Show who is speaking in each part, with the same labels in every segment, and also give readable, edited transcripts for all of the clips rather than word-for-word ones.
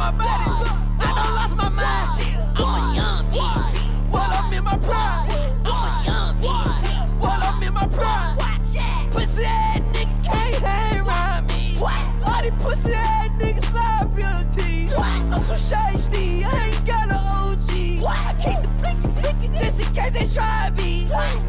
Speaker 1: my body. I done lost my mind. I'm a young bitch. While I'm in my pride. I'm a young bitch. While I'm in my pride. Pussy ass nigga can't hang around me. All these pussy ass niggas liability. I'm so shady, I ain't got no OG. I keep the blicky just in case they try me.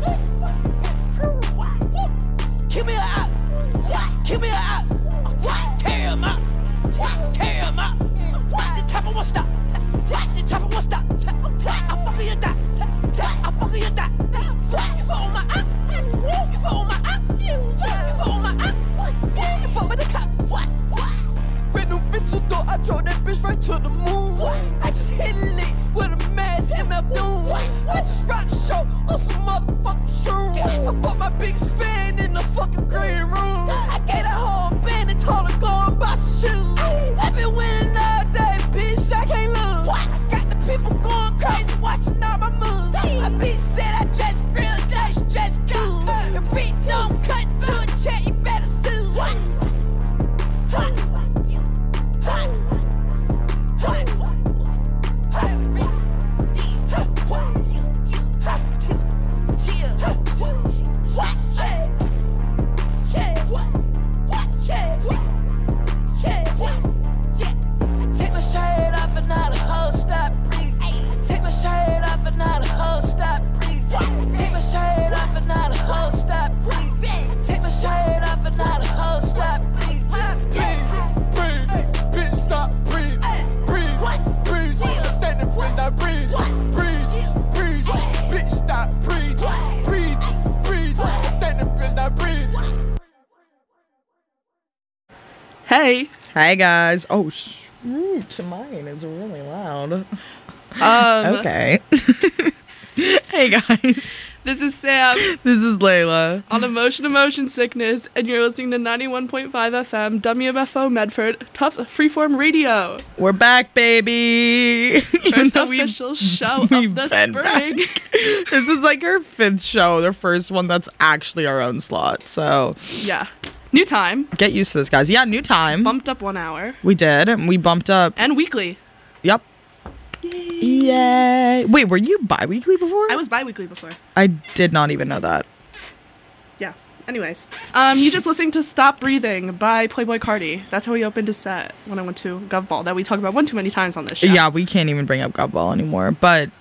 Speaker 1: Kill me a out. Kill me a out. Carry him out. Carry him out. The chopper won't stop. The chopper won't stop. I fucking your die. I fucking your die. You fuck on my ops. You fuck on my ops. You fuck on my ops. You fuck with the cops. Brand new bitch, though I drove that bitch right to the moon. I just hit a lick with a mask, MF Doom. I just rock the show on some motherfucking shrooms. I fuck my biggest fan in the fucking green room. I gave that whole band and told her go and buy some shoes. I've been winning all day, bitch, I can't lose. I got the people going crazy watching all my moves. My bitch said I dress real, that she dress cool. If bitch don't cut to a check, you better sue. Take my shirt off and now the whole stop breathe. Take my shirt off and now the whole stop breathe. Take my shirt off and now the whole stop breathe. Take my shirt off and now the whole stop breathe. Breathe, bitch, stop, breathe, breathe, breathe. Let the bitch not breathe, breathe, breathe. Bitch, stop, breathe, breathe, breathe. Let the bitch not breathe.
Speaker 2: Hey.
Speaker 3: Hi guys. Oh, mine is really loud. Okay. Hey guys.
Speaker 2: This is Sam
Speaker 3: This is Layla.
Speaker 2: on Emotion Sickness, and you're listening to 91.5 FM, WMFO Medford, Tufts Freeform Radio.
Speaker 3: We're back, baby.
Speaker 2: First official show of the spring.
Speaker 3: This is like our 5th show, the first one that's actually our own slot. So
Speaker 2: Yeah. New time.
Speaker 3: get used to this, guys. Yeah, new time.
Speaker 2: Bumped up 1 hour.
Speaker 3: We did. We bumped up.
Speaker 2: And weekly.
Speaker 3: Yep. Yay. Wait, were you bi-weekly before?
Speaker 2: I was bi-weekly before.
Speaker 3: I did not even know that.
Speaker 2: Yeah. Anyways. You just listening to Stop Breathing by Playboy Carti. That's how we opened a set when I went to Govball that we talk about one too many times on this show.
Speaker 3: Yeah, we can't even bring up Govball anymore. But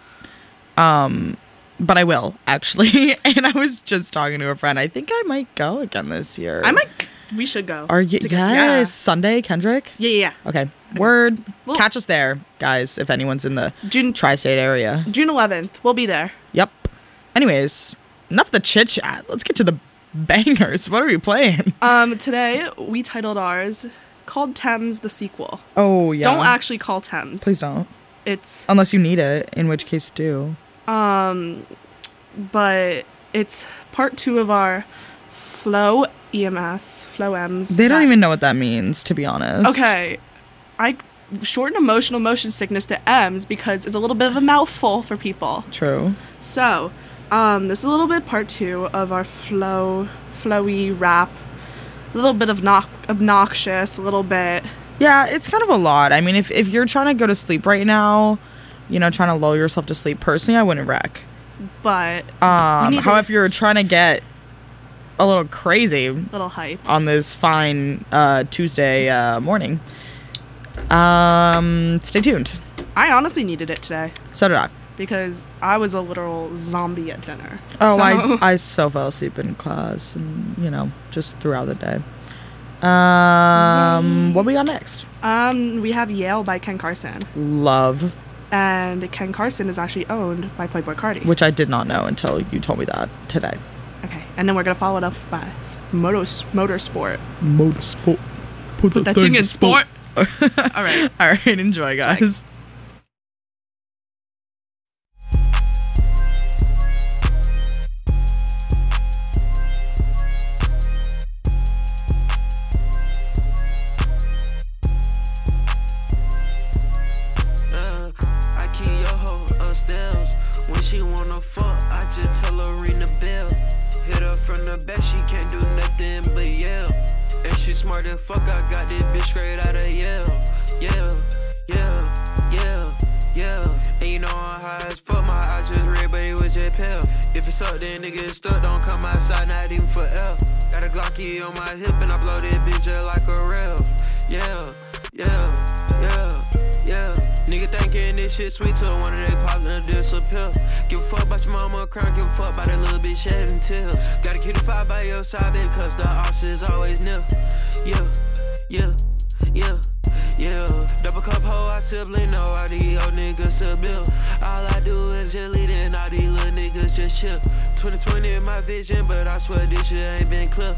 Speaker 3: I will, actually. And I was just talking to a friend. I think I might go again this year.
Speaker 2: We should go.
Speaker 3: Are you?
Speaker 2: together.
Speaker 3: Yes.
Speaker 2: Yeah.
Speaker 3: Sunday, Kendrick?
Speaker 2: Yeah.
Speaker 3: Okay. Word.
Speaker 2: Well-
Speaker 3: Catch us there, guys, if anyone's in the
Speaker 2: June
Speaker 3: tri-state area.
Speaker 2: June 11th. We'll be there.
Speaker 3: Yep. Anyways, enough of the chit-chat. Let's get to the bangers. What are we playing?
Speaker 2: Today we titled ours called Thames the sequel.
Speaker 3: Oh, yeah.
Speaker 2: Don't actually call Thames.
Speaker 3: Please don't.
Speaker 2: It's
Speaker 3: Unless you need it, in which case do.
Speaker 2: but it's part 2 of our Flow Ems.
Speaker 3: They don't even know what that means, to be honest.
Speaker 2: Okay. I shorten emotional motion sickness to M's because it's a little bit of a mouthful for people.
Speaker 3: True.
Speaker 2: So, this is a little bit part 2 of our flowy rap. A little bit of obnoxious, a little bit.
Speaker 3: Yeah, it's kind of a lot. I mean, if you're trying to go to sleep right now, trying to lull yourself to sleep, personally, I wouldn't wreck.
Speaker 2: But
Speaker 3: how if you're trying to get a little crazy,
Speaker 2: little hype
Speaker 3: on this fine Tuesday morning, stay tuned.
Speaker 2: I honestly needed it today
Speaker 3: So did I.
Speaker 2: because I was a literal zombie at dinner.
Speaker 3: Oh,
Speaker 2: So-
Speaker 3: I so fell asleep in class and just throughout the day. What we got next?
Speaker 2: We have Yale by Ken Carson,
Speaker 3: Love,
Speaker 2: and Ken Carson is actually owned by Playboy Carti.
Speaker 3: which I did not know until you told me that today.
Speaker 2: Okay, and then we're gonna follow it up by Motorsport.
Speaker 3: Motorsport. Put
Speaker 2: That thing in sport. All right.
Speaker 3: All right, enjoy, guys.
Speaker 4: I keep your hoe upstairs. When she wanna fuck, I just tell her ring the bell. Hit her from the back, she can't do nothing but yell. And she smart as fuck, I got this bitch straight out of Yale. Yeah, And you know I'm high as fuck, my eyes just red, but it was just pale. If it's up, then nigga it's stuck, don't come outside, not even for L. Got a Glocky on my hip and I blow that bitch just like a rev. Nigga thinking this shit sweet till one of they pops and disappear. Give a fuck about your mama crying, give a fuck about that little bitch shedding tears. Gotta keep the fire by your side because the ops is always near. Double cup hoe, I simply know all these old niggas sub-bill. All I do is just lead and all these little niggas just chill. 2020 in my vision, but I swear this shit ain't been clear.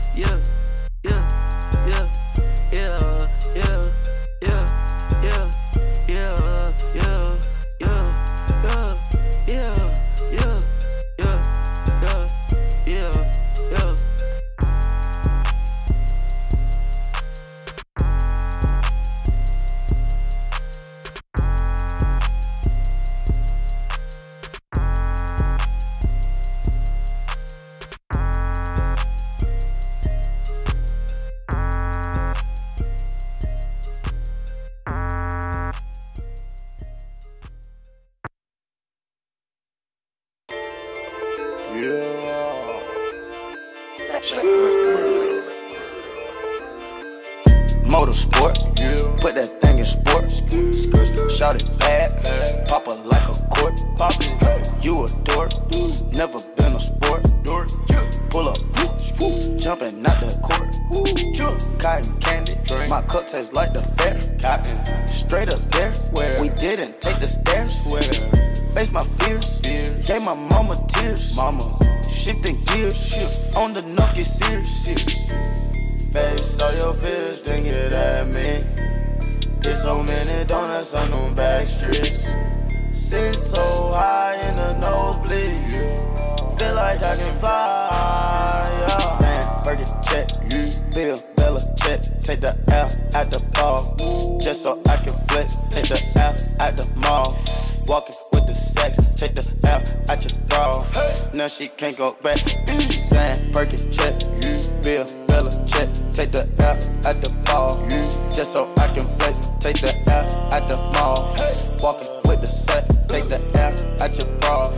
Speaker 5: Motorsport, put that thing in sports. Shout it bad, pop it like a court. You a dork, never been a sport. Pull up, jumping out the court. Cotton candy, my cup tastes like the fair. Straight up there, where we didn't take the stairs. Face my fears, gave my mama tears. Shifting gears, on the knock get serious. Face all your fears, then get at me. There's so many donuts on them back streets. Sit so high in the nosebleeds. Feel like I can fly, yeah. Saying, Fergie check, Bill, Bella check. Take the L at the ball, just so I can flex. Take the L at the mall, walking with the sex. Take the L at your bra, now she can't go back. Saying, Fergie check, Bill, Bella check. Take the L at the ball, just so I can flex. Take the L at the mall, walking with the set. Take the L at your bra.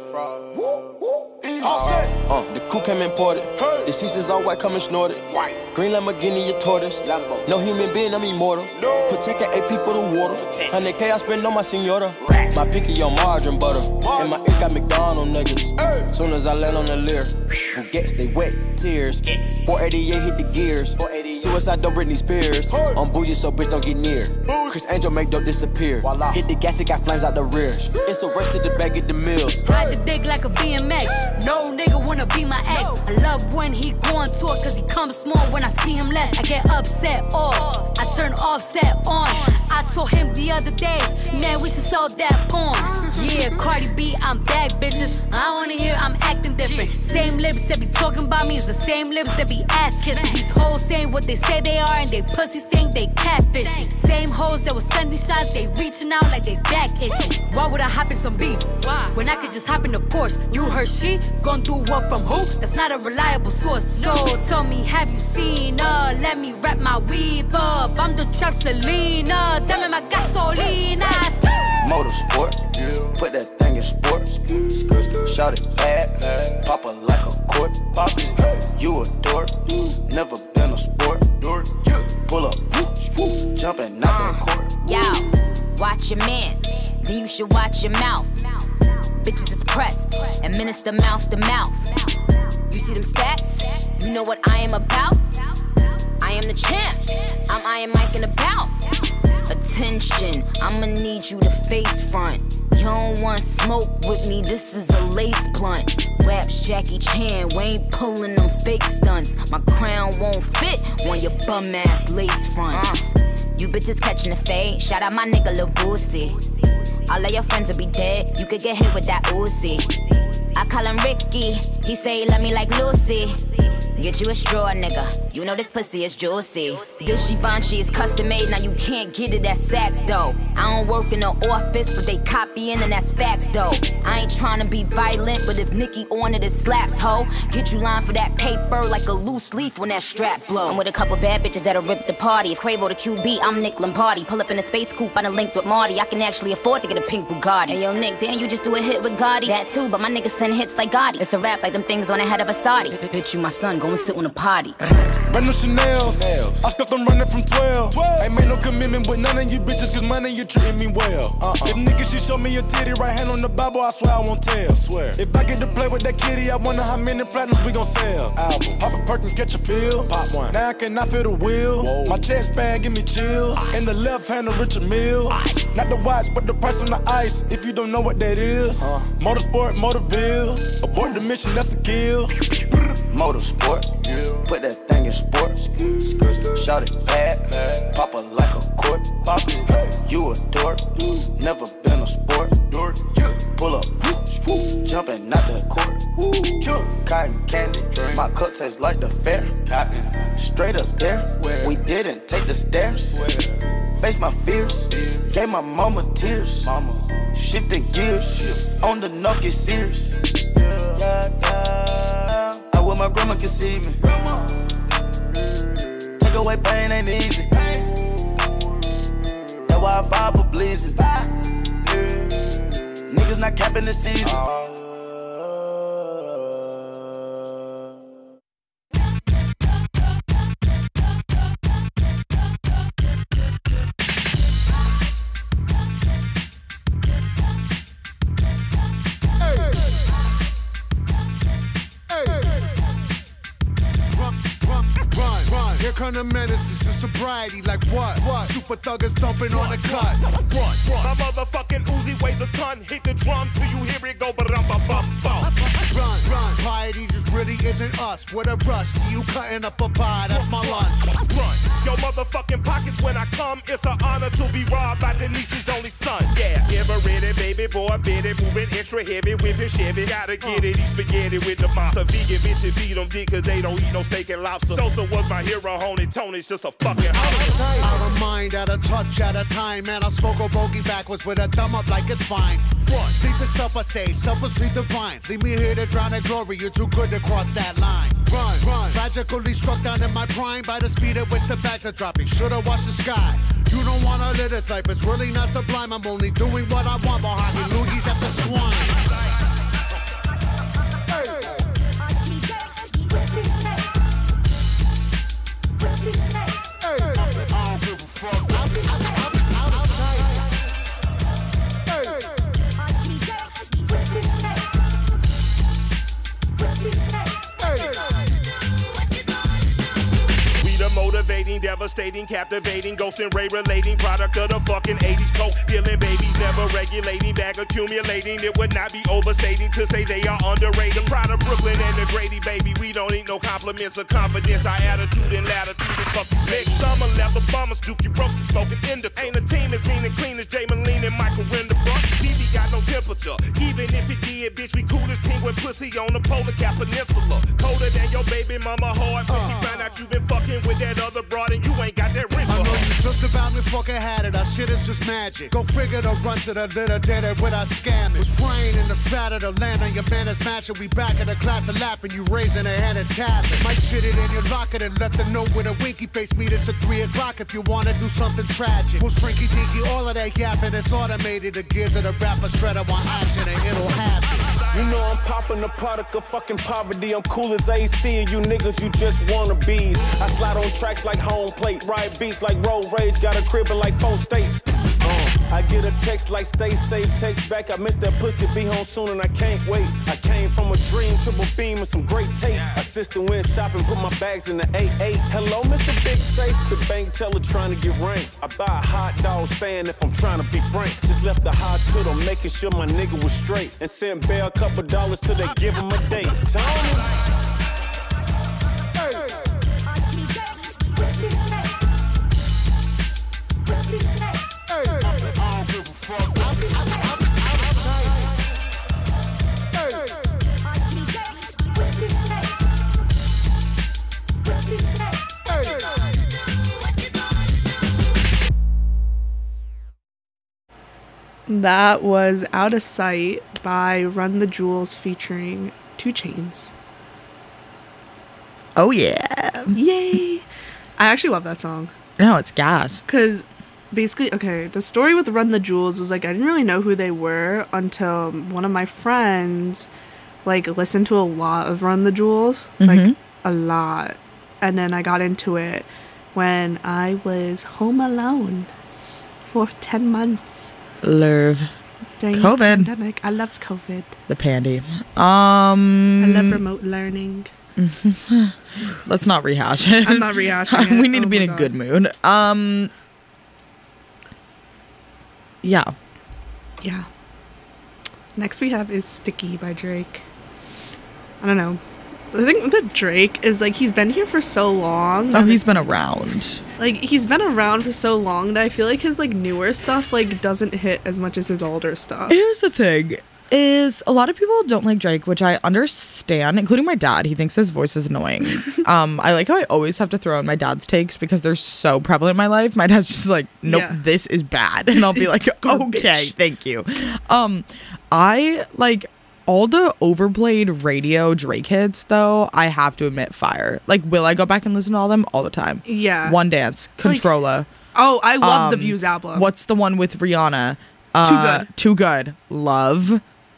Speaker 6: The coupe came imported. The seasons all white, coming snorted. Green Lamborghini, your tortoise. No human being, I'm immortal. Protect an AP for the water. 100K I spend on my senora. My picky on margarine butter. And my ear got McDonald's niggas. Soon as I land on the Lear, who gets they wet tears. 488 hit the gears. Suicide don't Britney Spears. I'm bougie, so bitch don't get near. Chris Angel make dope disappear. Hit the gas, it got flames out the rear. It's a race to the back at the mills.
Speaker 7: Ride the dick like a BMX. No nigga wanna be my ex. I love when he go on tour, cause he comes small when I see him less. I get upset off, I turn Offset on. I told him the other day, man, we should sell that porn. Yeah, Cardi B, I'm back, bitches. I wanna hear I'm acting different. Same lips that be talking about me is the same lips that be ass kissing. These hoes saying what they say they are and they pussies think they catfishing. Same hoes that was sending shots, they reaching out like they back itching. Why would I hop in some beef? When I could just hop in the Porsche. You heard she gon' do what from who? That's not a reliable source. So tell me, have you seen her? Let me wrap my weave up. I'm the trap Selena. Dame my gasolina.
Speaker 5: Motorsport, put that thing in sports. Shout it bad, pop it like a court. You a dork, never been a sport. Pull up, jumping out the court.
Speaker 8: Yo, watch your man, then you should watch your mouth. Bitches is pressed, administer mouth to mouth. You see them stats? You know what I am about? I am the champ, I'm Iron Mike in about. Attention, I'ma need you to face front. You don't want smoke with me, this is a lace blunt. Raps Jackie Chan, we ain't pulling them fake stunts. My crown won't fit on your bum ass lace fronts. You bitches catching the fade, shout out my nigga Lil Boosie. All of your friends will be dead, you could get hit with that Uzi. I call him Ricky, he say he love me like Lucy. Get you a straw, nigga. You know this pussy is juicy. This Givenchy is custom made, now you can't get it at Saks, though. I don't work in the office, but they copying and that's facts, though. I ain't tryna be violent, but if Nicki on it, it slaps, ho. Get you line for that paper like a loose leaf when that strap blow. I'm with a couple bad bitches that'll rip the party. If Quavo the QB, I'm Nick Lombardi. Pull up in a space coupe, I done linked with Marty. I can actually afford to get a pink Bugatti. Hey, yo, Nick, didn't you just do a hit with Gotti? That too, but my niggas send hits like Gotti. It's a rap like them things on the head of a Saudi. Bitch, you my son, go and sit on a potty.
Speaker 6: Brand new Chanel's. I skipped them running from 12. Ain't made no commitment with none of you bitches, cause money you treating me well. If niggas she show me a titty, right hand on the Bible, I swear I won't tell. If I get to play with that kitty, I wonder how many platinums we gon' sell. Album. Pop a perk and catch a feel. Pop one. Now I cannot feel the wheel. Whoa. My chest band give me chills. In the left hand of Richard Mille. Not the watch, but the price on the ice. If you don't know what that is. Motorsport, Motorville. Abort the mission, that's a kill.
Speaker 5: Motorsport, put that thing in sports. Shout it bad, pop it like a court. You a dork, never been a sport. Pull up, jumping out the court. Cotton candy, my cup tastes like the fair. Straight up there, we didn't take the stairs. Face my fears, gave my mama tears. Shifting gears, on the knock get serious. I wish my grandma could see me. Take away pain ain't easy. That's why I fire for blizzard. Niggas not capping the season.
Speaker 9: Here come the menaces to sobriety, like what? Super thuggers thumping on the cut.
Speaker 10: My motherfucking Uzi weighs a ton. Hit the drum till you hear it go ba-dum-ba-bum-bum.
Speaker 9: Run. Piety just really isn't us. With a rush, see you cutting up a pie, that's my lunch.
Speaker 10: Run. Yo motherfucking pockets when I come. It's an honor to be robbed by Denise's only son. Yeah, ever ready, baby boy, bit it. Moving extra heavy, whipping Chevy. Gotta get it, eat spaghetti with the monster. Vegan bitches feed them dick cause they don't eat no steak and lobster. Sosa was my hero, Honey Tony's just a fucking host.
Speaker 9: Out of mind, at a touch at a time. Man, I smoke a bogey backwards with a thumb up like it's fine. Run. Sleep is supper, say, supper sweet divine. Leave me here to drown in glory, you're too good to cross that line. Run. Tragically struck down in my prime by the speed at which the bags are dropping. Should've watched the sky. You don't wanna live this life, it's really not sublime. I'm only doing what I want, but hockey loogies at the swine.
Speaker 10: Motivating, devastating, captivating, ghosting, ray relating, product of the fucking 80s coke, dealing babies, never regulating, bag accumulating. It would not be overstating to say they are underrated. The pride of Brooklyn and the Grady, baby, we don't need no compliments or confidence. Our attitude and latitude is fucking big. Summer leather bummers, Dookie ropes is smoking indica. Ain't a team as mean and clean as Jay Moline and Michael Renderbrook. TV got no temperature, even if it did, bitch, we cool as penguin pussy on the Polar Cap Peninsula. Colder than your baby mama heart when she found out you been fucking with that other broad and you ain't got that ring.
Speaker 9: I know you just about me fucking had it. Our shit is just magic. Go figure the run to the litter, did it without scamming. Was frying in the fat of the land on your man is mashing. We back in the class of lapping, you raising a hand and tapping. Might shit it in your locker and let them know with a winky face. Meet us at 3 o'clock if you wanna do something tragic. We'll shrinky dinky, all of that yapping. It's automated. The gears of the rapper shredder want action and it'll happen.
Speaker 11: You know I'm popping the product of fucking poverty. I'm cool as AC and you niggas, you just wanna bees. I slide on tracks like home plate, ride beats like road rage, got a crib in like 4 states. I get a text like stay safe, text back, I miss that pussy, be home soon and I can't wait. I came from a dream, triple beam and some great tape. Assistant went shopping, put my bags in the 8-8. Hello, Mr. Big Safe, the bank teller trying to get ranked. I buy a hot dog stand if I'm trying to be frank. Just left the hospital, making sure my nigga was straight. And sent Bear a couple dollars till they give him a date. Tony.
Speaker 2: That was Out of Sight by Run the Jewels featuring 2 Chainz.
Speaker 3: Oh, yeah.
Speaker 2: Yay! I actually love that song.
Speaker 3: No, it's gas.
Speaker 2: Because basically, okay, the story with Run the Jewels was like, I didn't really know who they were until one of my friends, like, listened to a lot of Run the Jewels. Like, a lot. And then I got into it when I was home alone for 10 months.
Speaker 3: During COVID.
Speaker 2: The pandemic. I love COVID.
Speaker 3: The pandy.
Speaker 2: I love remote learning.
Speaker 3: Let's not rehash it.
Speaker 2: I'm not rehashing it.
Speaker 3: We need to be in a good mood. Yeah.
Speaker 2: Yeah. Next we have is Sticky by Drake. I don't know. The thing with Drake is, like, he's been here for so long.
Speaker 3: Oh, he's been around.
Speaker 2: Like, he's been around for so long that I feel like his, like, newer stuff, like, doesn't hit as much as his older stuff.
Speaker 3: Here's the thing. Is a lot of people don't like Drake, which I understand, including my dad. He thinks his voice is annoying. I like how I always have to throw in my dad's takes because they're so prevalent in my life. My dad's just like, nope, this is bad. And I'll be like, okay, thank you. I like all the overplayed radio Drake hits, though, I have to admit, fire. Like, will I go back and listen to all them? All the time.
Speaker 2: Yeah.
Speaker 3: One Dance, Controlla.
Speaker 2: Like, oh, I love the Views album.
Speaker 3: What's the one with Rihanna? Too Good. Love.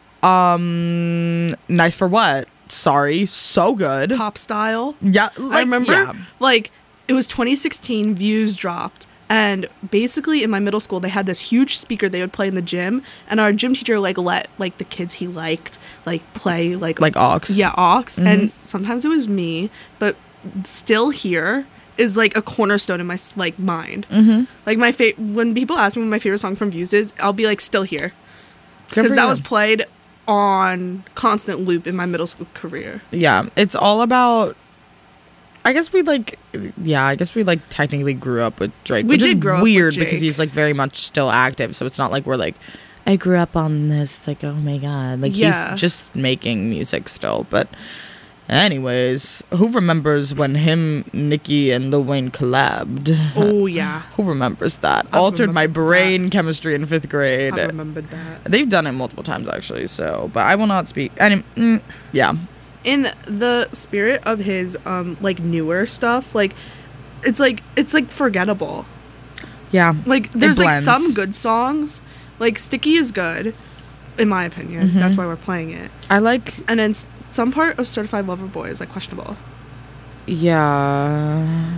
Speaker 3: Nice for What? Sorry. So good.
Speaker 2: Pop Style.
Speaker 3: Yeah.
Speaker 2: I remember, like, it was 2016, Views dropped. And basically in my middle school, they had this huge speaker they would play in the gym. And our gym teacher, like, let, like, the kids he liked, like, play, like
Speaker 3: aux.
Speaker 2: Yeah, aux. And sometimes it was me. But Still Here is, like, a cornerstone in my, like, mind. Like, when people ask me what my favorite song from Views is, I'll be like, Still Here. Because that was played on constant loop in my middle school career.
Speaker 3: Yeah, it's all about, I guess we technically grew up with Drake, which is weird because he's, like, very much still active. So it's not like we're like, I grew up on this, like, oh my God. Like, he's just making music still. But anyways, who remembers when him, Nicki, and Lil Wayne collabed?
Speaker 2: Oh, yeah.
Speaker 3: Who remembers that? Altered my brain chemistry in 5th grade.
Speaker 2: I remembered that.
Speaker 3: They've done it multiple times, actually, so, but I will not speak. Yeah.
Speaker 2: In the spirit of his, like, newer stuff, like, it's forgettable.
Speaker 3: Yeah.
Speaker 2: Like, there's, like, some good songs. Like, Sticky is good, in my opinion. That's why we're playing it.
Speaker 3: I like...
Speaker 2: And then some part of Certified Lover Boy is, like, questionable.
Speaker 3: Yeah.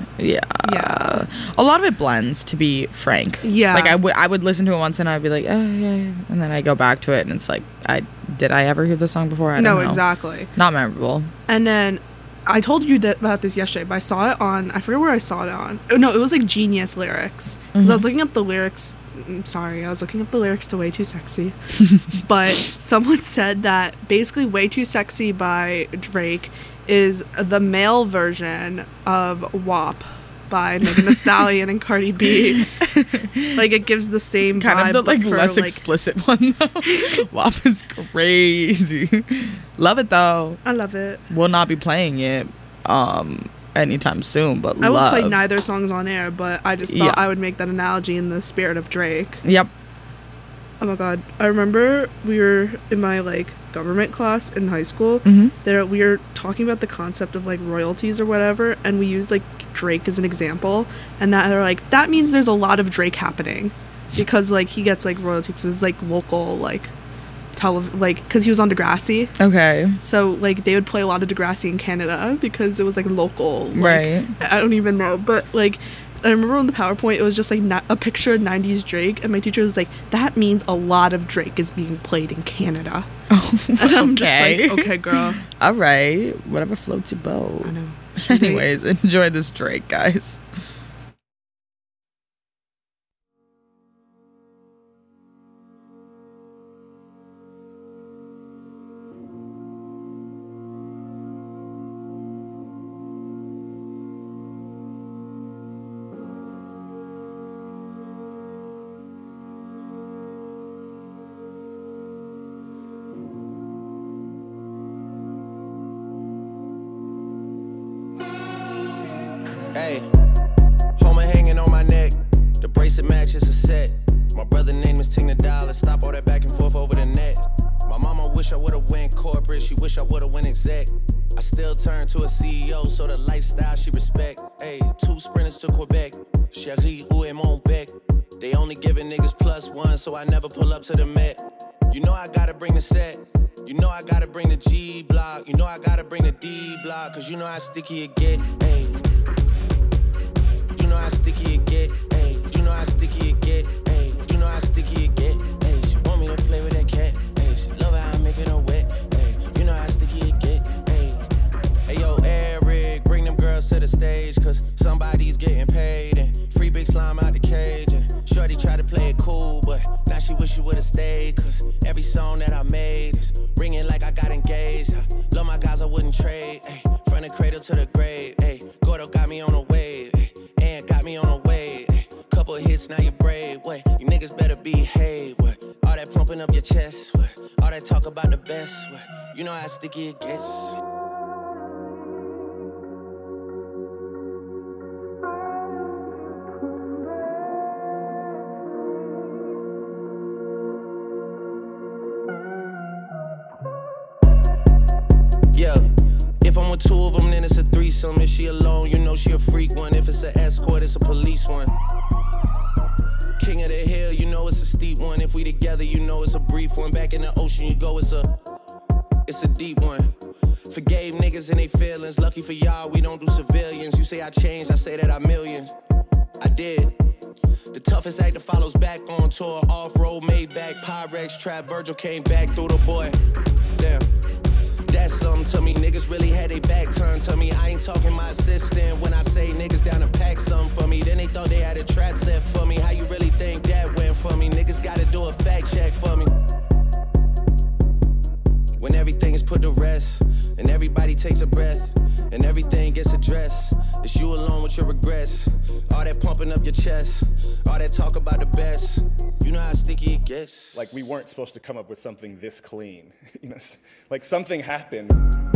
Speaker 3: A lot of it blends, to be frank.
Speaker 2: Yeah.
Speaker 3: Like, I would listen to it once and I'd be like, oh, yeah. And then I go back to it and it's like, did I ever hear this song before? I don't know.
Speaker 2: Exactly.
Speaker 3: Not memorable.
Speaker 2: And then I told you about this yesterday, but I saw it on, I forget where I saw it on. Oh, no, it was, like, Genius lyrics. Because I was looking up the lyrics. I was looking up the lyrics to Way Too Sexy. But someone said that basically Way Too Sexy by Drake is the male version of WAP by Megan Thee Stallion and Cardi B. Like, it gives the same
Speaker 3: kind
Speaker 2: vibe,
Speaker 3: of the, like, less explicit one, though. WAP is crazy. Love it, though.
Speaker 2: I love it.
Speaker 3: We'll not be playing it anytime soon, but
Speaker 2: I will play neither songs on air, but I just thought I would make that analogy in the spirit of Drake.
Speaker 3: Yep.
Speaker 2: Oh my God. I remember we were in my, like, government class in high school. We were talking about the concept of, like, royalties or whatever, and we used, like, Drake as an example, and they're like, that means there's a lot of Drake happening because, like, he gets, like, royalties because it's, like, local, like, because he was on Degrassi. Okay. So, like, they would play a lot of Degrassi in Canada because it was, like, local. Like, right. I don't even know, but, like, I remember on the PowerPoint, it was just, like, a picture of 90s Drake, and my teacher was like, that means a lot of Drake is being played in Canada. Oh, and I'm just like, okay, girl.
Speaker 3: All right. Whatever floats your boat.
Speaker 2: I know.
Speaker 3: Anyways, enjoy this Drake, guys.
Speaker 6: Hey, Homer hanging on my neck. The bracelet matches a set. My brother name is Ting the Dollar. Stop all that back and forth over the net. My mama wish I would've went corporate. She wish I would've went exec. I still turn to a CEO, so the lifestyle she respect. Hey, 2 sprinters to Quebec. Chérie, où est mon bec? They only giving niggas +1, so I never pull up to the Met. You know I gotta bring the set. You know I gotta bring the G block. You know I gotta bring the D block. Cause you know how sticky it get. Hey. You know how sticky it get. Hey. You know how sticky it get. Hey. You know how sticky it get. Hey. She want me to play with that cat. Hey. She love how I make it all wet. Hey. You know how sticky it get. Hey. Hey yo, Eric, bring them girls to the stage. Cause somebody's getting paid. And free big slime out the cage. And shorty tried to play it cool, but now she wish she would've stayed. Cause every song that I made is ringing like I got engaged. I love my guys, I wouldn't trade. Ay, from the cradle to the grave. Ay, Gordo got me on a wave. Ay, and got me on a wave. Ay, couple hits, now you brave. Wait, you niggas better behave. What? All that pumping up your chest. What? All that talk about the best. What? You know how sticky it gets. Yeah, if I'm with 2 of them, then it's a threesome. If she alone, you know she a freak one. If it's an escort, it's a police one. King of the hill, you know it's a steep one. If we together, you know it's a brief one. Back in the ocean, you go, it's a deep one. Forgave niggas and they feelings. Lucky for y'all, we don't do civilians. You say I changed, I say that I millions. I did. The toughest actor follows back on tour. Off-road, Maybach, Pyrex, Trap. Virgil came back through the boy. Damn. That's something to me. Niggas really had their back turned to me. I ain't talking my assistant when I say niggas down to pack something for me. Then they thought they had a trap set for me. How you really think that went for me? Niggas gotta do a fact check for me. When everything is put to rest and everybody takes a breath and everything gets addressed, it's you alone with your regrets. All that pumping up your chest, all that talk about the best. You know how sticky it gets.
Speaker 12: Like, we weren't supposed to come up with something this clean. You know, like something happened.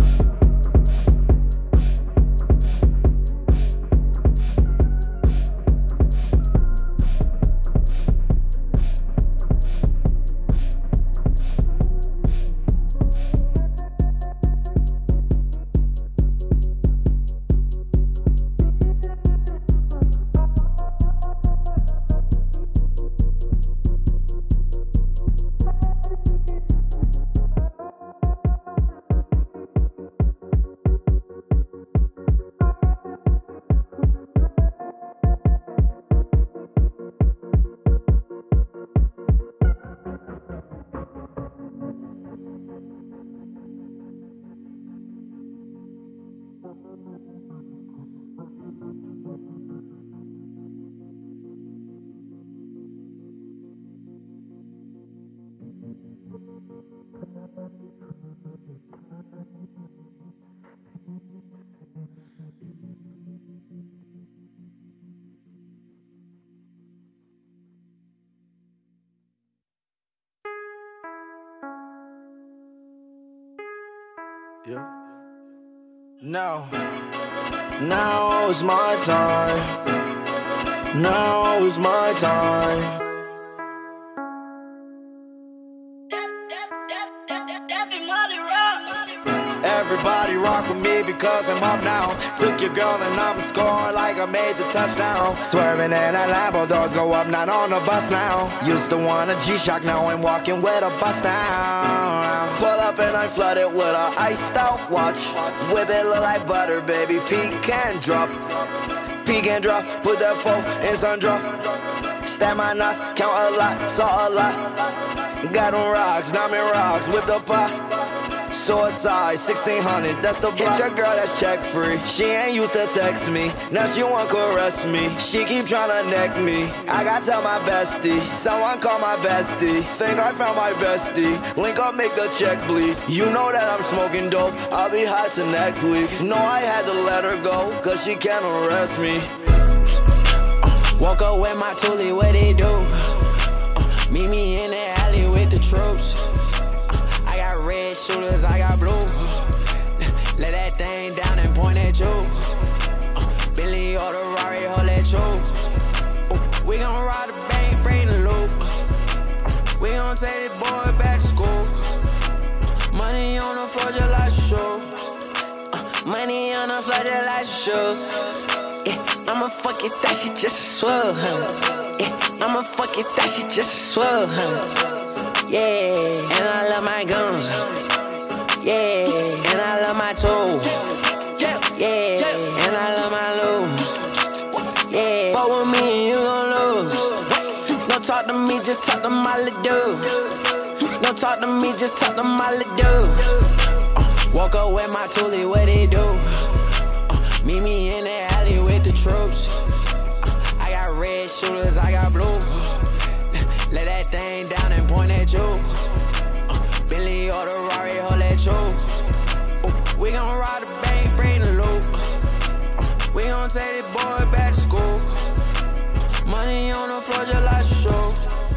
Speaker 13: Yeah. Now is my time. Now is my time. Everybody rock with me because I'm up now. Took your girl and I'm scoring like I made the touchdown. Swerving in a Lambo, doors go up, not on the bus now. Used to want a G-Shock, now I'm walking with a bust down. Pull up and I flooded with a iced out watch. Whip it look like butter, baby, peek and drop. Peek and drop, put that phone in sun drop. Stab my knots, count a lot, saw a lot. Got them rocks, diamond rocks, whip the pot. Suicide, 1600, that's the block. Hit your girl that's check free. She ain't used to text me, now she want caress me. She keep tryna neck me, I gotta tell my bestie. Someone call my bestie, think I found my bestie. Link up, make the check bleed. You know that I'm smoking dope, I'll be high till next week. No, I had to let her go, cause she can't arrest me.
Speaker 14: Walk up with my toolie, what they do? Meet me in the alley with the troops. I got red shooters, I got blue. Let that thing down and point at you. Billy or the Rari, hold that you. We gon' ride the bank, bring the loop. the floor just like some shoes. Yeah, I'ma fuck it, that shit just a swell, huh? Yeah, I'ma fuck it, that shit just a swell, huh? Yeah, and I love my guns. Yeah, and I love my toes. Yeah, and I love my lows. Yeah, but with me, you gon' lose. Don't talk to me, just talk to my little dude. Don't talk to me, just talk to my little dude. Walk up with my toolie, what they do? Meet me in the alley with the troops. I got red shooters, I got blue. Let that thing down and point at you. Bentley or the Rari, hold that you. We gon' ride the bank, bring the loop. We gon' take the boy back to school. Money on the floor just like a show.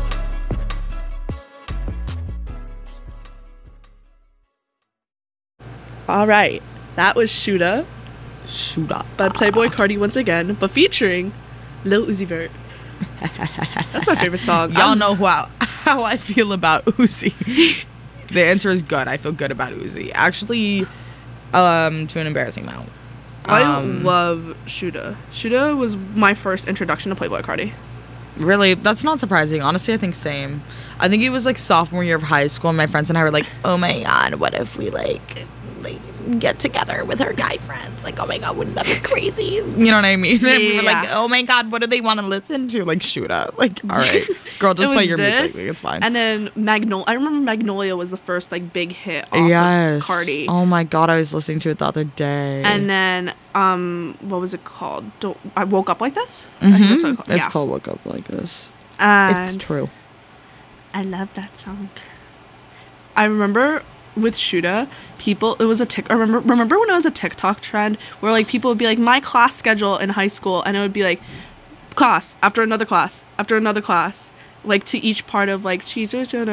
Speaker 2: All right, that was Shoota
Speaker 3: Shoota
Speaker 2: by Playboi Carti once again, but featuring Lil Uzi Vert. That's my favorite song.
Speaker 3: Y'all know how I feel about Uzi. The answer is good. I feel good about Uzi. Actually, to an embarrassing amount.
Speaker 2: I love Shoota. Shoota was my first introduction to Playboi Carti.
Speaker 3: Really? That's not surprising. Honestly, I think same. I think it was like sophomore year of high school, and my friends and I were like, oh my god, what if we like get together with our guy friends? Like, oh my god, wouldn't that be crazy? You know what I mean? And we were like, oh my god, what do they want to listen to? Like, Shoota. Like, all right, girl, just play your music. Like, it's fine.
Speaker 2: And then Magnolia. I remember Magnolia was the first like big hit off of Carti.
Speaker 3: Oh my god, I was listening to it the other day.
Speaker 2: And then what was it called? I Woke Up Like This?
Speaker 3: Mm-hmm.
Speaker 2: I think that's what it's called.
Speaker 3: It's called Woke Up Like This.
Speaker 2: And
Speaker 3: it's true.
Speaker 2: I love that song. I remember with Shoota, people, it was a remember when it was a TikTok trend where like people would be like, my class schedule in high school, and it would be like class after another class after another class, like to each part of like I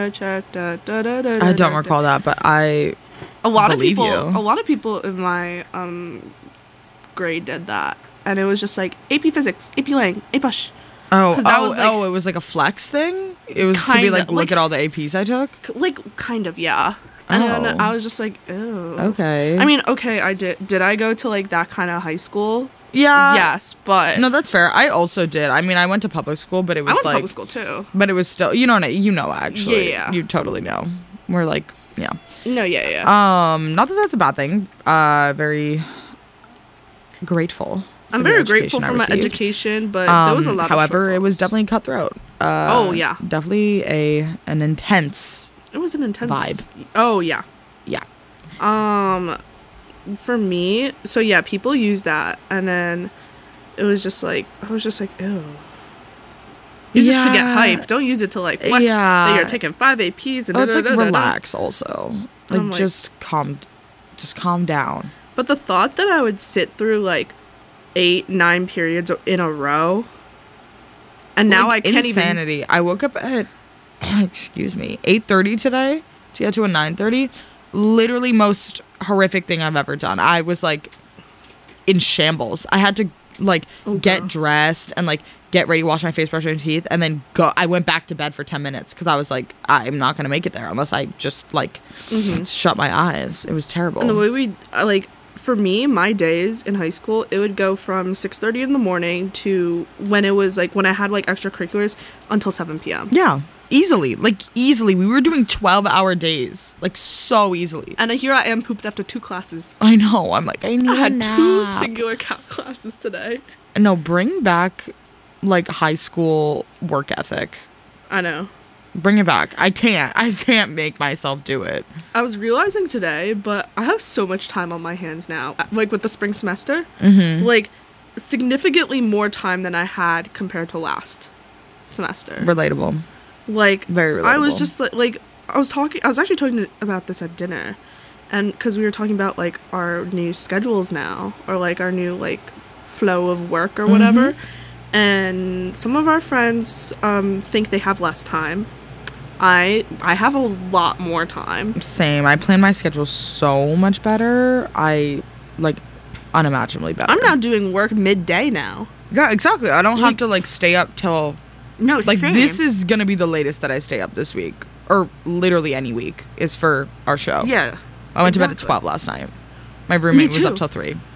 Speaker 3: don't recall that, but a lot of
Speaker 2: people in my grade did that, and it was just like AP Physics, AP Lang, AP Push.
Speaker 3: It was like a flex thing. It was to be like, look at all the APs I took.
Speaker 2: Like, kind of, yeah. And then I was just like, ew.
Speaker 3: Okay.
Speaker 2: I mean, okay, I did. Did I go to like that kind of high school?
Speaker 3: Yeah.
Speaker 2: Yes, but
Speaker 3: no, that's fair. I also did. I mean, I went to public school, but it was
Speaker 2: I went
Speaker 3: like
Speaker 2: to public school too.
Speaker 3: But it was still, actually.
Speaker 2: Yeah.
Speaker 3: You totally know. We're like, yeah.
Speaker 2: No, yeah.
Speaker 3: Not that that's a bad thing. Very grateful.
Speaker 2: I'm very grateful for my education, but there was a lot.
Speaker 3: However, it was definitely cutthroat.
Speaker 2: Yeah.
Speaker 3: Definitely an intense.
Speaker 2: It was an intense
Speaker 3: vibe.
Speaker 2: Oh yeah.
Speaker 3: Yeah.
Speaker 2: For me, so yeah, people use that, and then it was just like I was just like, ew. Use it to get hype. Don't use it to like flex that you're taking 5 APs and
Speaker 3: it's like relax also. Like just calm down.
Speaker 2: But the thought that I would sit through like 8-9 periods in a row, and now I can't
Speaker 3: insanity.
Speaker 2: even.
Speaker 3: I woke up at 8:30 today to get to a 9:30. Literally most horrific thing I've ever done. I was like in shambles. I had to like get dressed and like get ready, wash my face, brush my teeth, and then go. I went back to bed for 10 minutes because I was like, I'm not gonna make it there unless I just like shut my eyes. It was terrible.
Speaker 2: And the way we for me, my days in high school, it would go from 6:30 in the morning to when it was like when I had like extracurriculars until 7 p.m.
Speaker 3: Yeah, easily. We were doing 12-hour days, like so easily.
Speaker 2: And here I am, pooped after 2 classes.
Speaker 3: I know. I'm like, I had
Speaker 2: 2 singular classes today.
Speaker 3: No, bring back like high school work ethic.
Speaker 2: I know.
Speaker 3: Bring it back. I can't make myself do it.
Speaker 2: I was realizing today, but I have so much time on my hands now. Like with the spring semester, like significantly more time than I had compared to last semester.
Speaker 3: Relatable.
Speaker 2: Like
Speaker 3: very relatable.
Speaker 2: I was just like I was actually talking about this at dinner, and because we were talking about like our new schedules now, or like our new like flow of work or whatever. And some of our friends think they have less time. I have a lot more time.
Speaker 3: Same. I plan my schedule so much better. I like unimaginably better.
Speaker 2: I'm now doing work midday now.
Speaker 3: Yeah, exactly. I don't have to like stay up till
Speaker 2: same.
Speaker 3: This is gonna be the latest that I stay up this week, or literally any week is for our show.
Speaker 2: Yeah,
Speaker 3: I went to bed at 12 last night. My roommate was up till 3.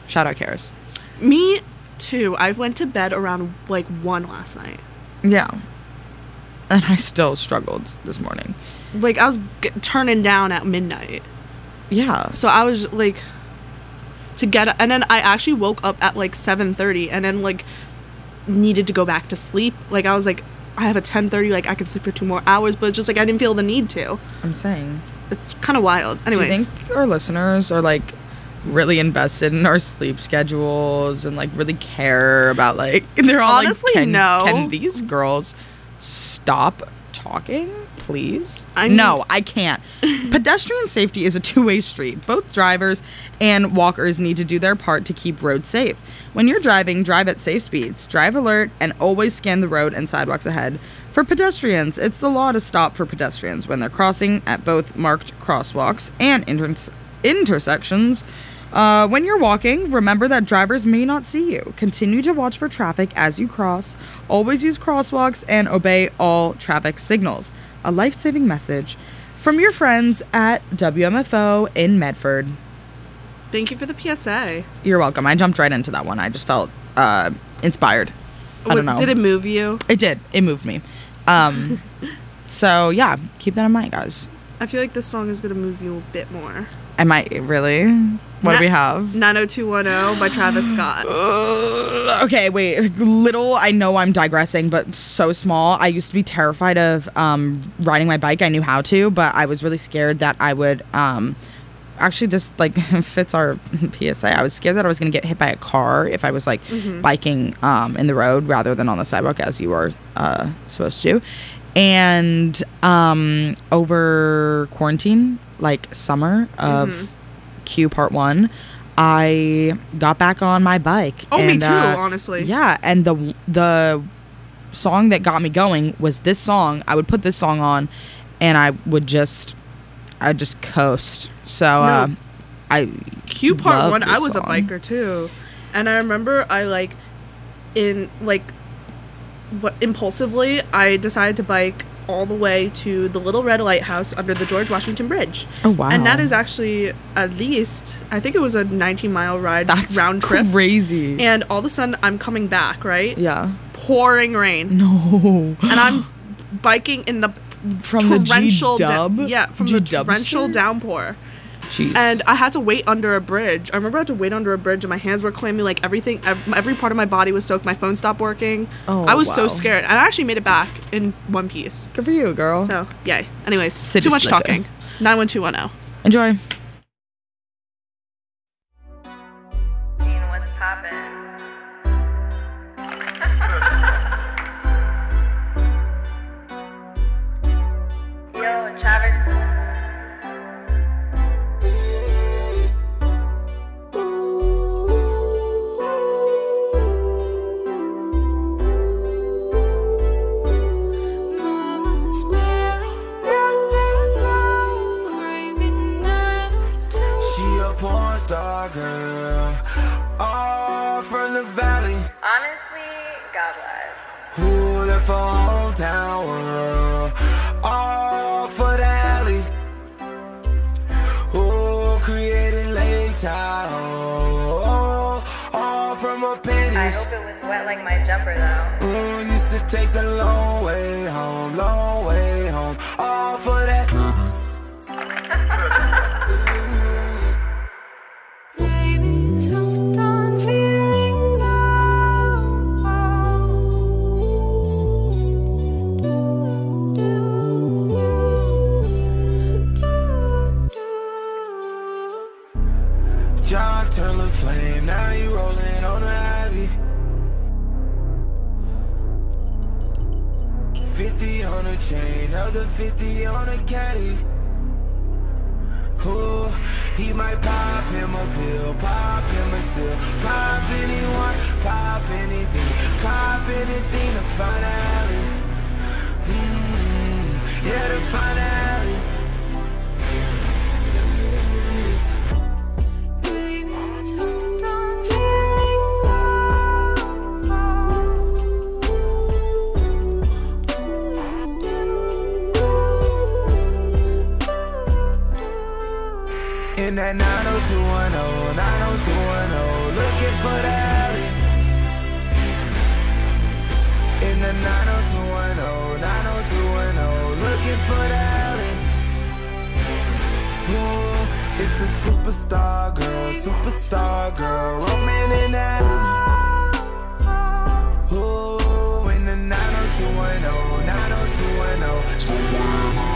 Speaker 3: Shout out Karis.
Speaker 2: Me too. I went to bed around like 1 last night.
Speaker 3: Yeah. And I still struggled this morning.
Speaker 2: Like I was turning down at midnight.
Speaker 3: Yeah.
Speaker 2: So I was like and then I actually woke up at like 7:30 and then like needed to go back to sleep. Like I was like, I have a 10:30, like I can sleep for 2 more hours, but just like I didn't feel the need to.
Speaker 3: I'm saying.
Speaker 2: It's kind of wild. Anyways.
Speaker 3: Do you think our listeners are like really invested in our sleep schedules and like really care about like, they're all
Speaker 2: honestly,
Speaker 3: like,
Speaker 2: no.
Speaker 3: Can these girls stop talking, please? No, I can't. Pedestrian safety is a two-way street. Both drivers and walkers need to do their part to keep roads safe. When you're driving, drive at safe speeds, drive alert, and always scan the road and sidewalks ahead. For pedestrians, it's the law to stop for pedestrians when they're crossing at both marked crosswalks and intersections. When you're walking, remember that drivers may not see you. Continue to watch for traffic as you cross. Always use crosswalks and obey all traffic signals. A life-saving message from your friends at WMFO in Medford.
Speaker 2: Thank you for the PSA.
Speaker 3: You're welcome. I jumped right into that one. I just felt inspired. I don't know.
Speaker 2: Did it move you?
Speaker 3: It did. It moved me. So, yeah, keep that in mind, guys.
Speaker 2: I feel like this song is going to move you a bit more.
Speaker 3: Am I really? What do we have?
Speaker 2: 90210 by Travis Scott.
Speaker 3: Okay, wait. Little, I know I'm digressing, but so small. I used to be terrified of riding my bike. I knew how to, but I was really scared that I would... actually, this like fits our PSA. I was scared that I was going to get hit by a car if I was like biking in the road rather than on the sidewalk as you are supposed to. And over quarantine, like summer of Q part 1, I got back on my bike.
Speaker 2: Oh, and, me too, honestly.
Speaker 3: Yeah, and the song that got me going was this song. I would put this song on, and I'd just coast. So I
Speaker 2: Q part 1. I was
Speaker 3: song.
Speaker 2: a biker too, and I remember impulsively I decided to bike all the way to the Little Red Lighthouse under the George Washington Bridge.
Speaker 3: Oh, wow.
Speaker 2: And that is actually at least, I think it was a 19-mile ride. That's round trip.
Speaker 3: Crazy.
Speaker 2: And all of a sudden I'm coming back, right?
Speaker 3: Yeah.
Speaker 2: Pouring rain.
Speaker 3: No.
Speaker 2: And I'm biking in the torrential torrential downpour.
Speaker 3: Jeez.
Speaker 2: And I had to wait under a bridge. I remember I had to wait under a bridge and my hands were clammy, like everything, every part of my body was soaked. My phone stopped working.
Speaker 3: Oh,
Speaker 2: I was so scared. And I actually made it back in one piece.
Speaker 3: Good for you, girl.
Speaker 2: So, yay. Anyways,
Speaker 3: City
Speaker 2: too much
Speaker 3: slicker.
Speaker 2: talking. 91210.
Speaker 3: Enjoy.
Speaker 15: What's poppin'? Yo, Travis.
Speaker 13: Star girl, all from the valley.
Speaker 15: Honestly, God bless.
Speaker 13: Who left for hometown world, all for the alley. Who created Lake Tahoe, all from her panties.
Speaker 15: I hope it was wet like my jumper though.
Speaker 13: Who used to take the long way home, all for that. John turned the flame, now you rolling on the Ivy. 50 on a chain, other 50 on a caddy. Ooh, he might pop him a pill, pop him a seal, pop anyone, pop anything to find alley. Yeah, to find alley. In that 90210, 90210, looking for the alley. In the 90210, 90210, looking for the alley. Ooh, it's a superstar girl, roaming in the alley. Ooh, in the 90210, 90210.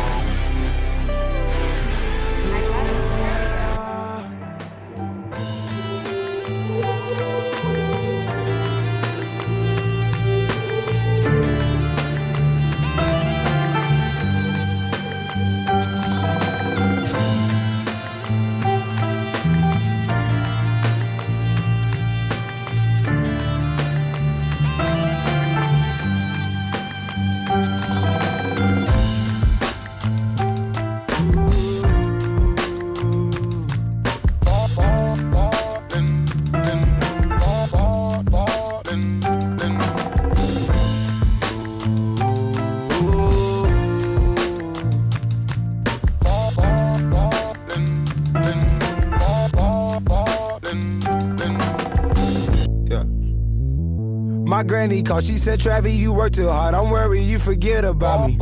Speaker 16: My granny called, she said, Travis, you work too hard, I'm worried you forget about me.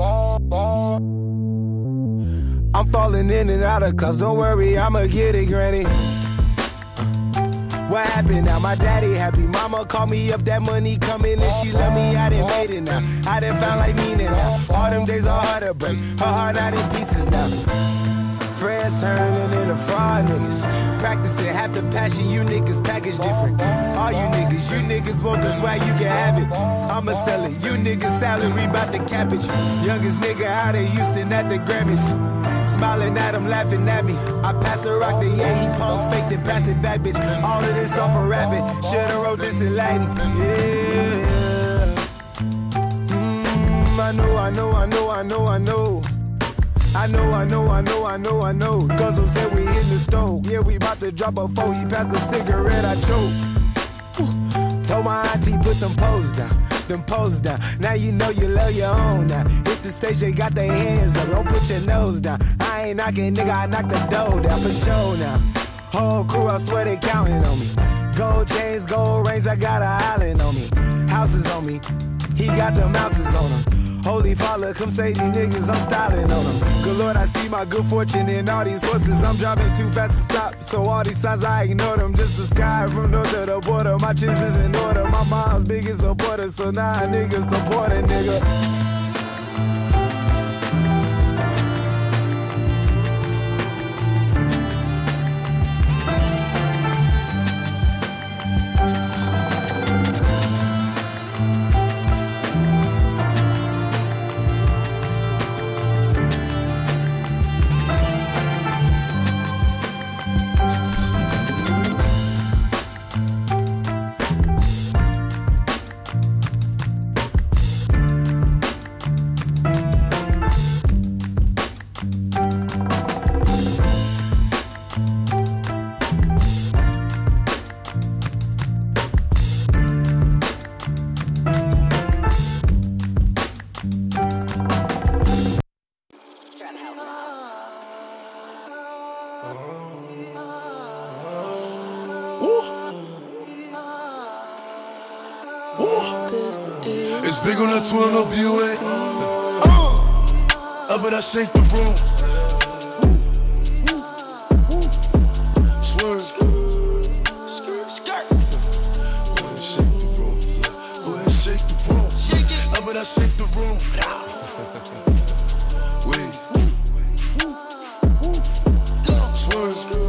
Speaker 16: I'm falling in and out of class, don't worry, I'ma get it, granny. What happened now? My daddy happy, mama called me up, that money coming and she love me, I done made it now. I done found like meaning now, all them days are hard to break, her heart out in pieces now. Friends turning into fraud niggas. Practicing half the passion, you niggas package different. All you niggas want the swag, you can have it. I'ma sell it, you niggas salary bout the cabbage. Youngest nigga out of Houston at the Grammys. Smiling at him, laughing at me. I pass a rock to yeah, he punk faked and passed it back, bitch. All of this off a rabbit. Should've wrote this in Latin. Yeah. I know. Guzzle said we in the stove. Yeah, we about to drop a 4. He passed a cigarette, I choke. Told my auntie put them poles down. Now you know you love your own now. Hit the stage, they got their hands up. Don't put your nose down. I ain't knocking, nigga, I knock the door down for sure now. Whole crew, I swear they counting on me. Gold chains, gold rings, I got an island on me. Houses on me, he got them houses on him. Holy Father, come save these niggas, I'm styling on them. Good Lord, I see my good fortune in all these horses. I'm driving too fast to stop, so all these signs I ignore them. Just the sky from north to the border, my chips is in order. My mom's biggest supporter, so now niggas support a nigga.
Speaker 17: It's big on the 12 up UA. Up and I shake the room. Swerve. Go ahead and shake the room. Go ahead and shake the room. Up and I shake the room. Wait. Swerve. Go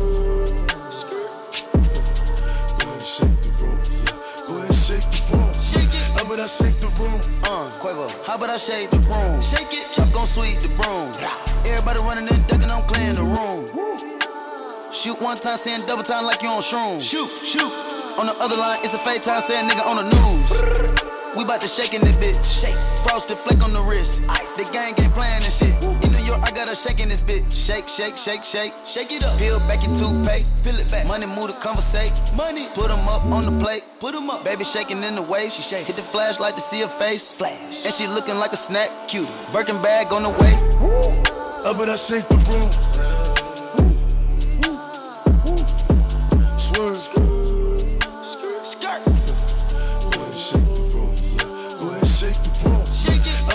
Speaker 17: ahead and shake the room. Go ahead and shake the room. Up and I shake the room.
Speaker 18: Quavo, how about I shake the room? Shake it, Chuck gon' sweep the broom. Everybody running and ducking, I'm clearing the room. Shoot one time, saying double time like you on shrooms. Shoot. On the other line, it's a fake time, saying nigga on the news. We bout to shake in this bitch. Shake. Frosted flake on the wrist. Ice. The gang ain't playing this shit. In New York, I got her shaking this bitch. Shake. Shake it up. Peel back your toothpaste. Peel it back. Money move to conversate. Money. Put them up on the plate. Put them up. Baby shaking in the waist. She shake. Hit the flashlight to see her face. Flash. And she looking like a snack. Cute. Birkin bag on the way.
Speaker 17: Up and I shake the room. Swerve.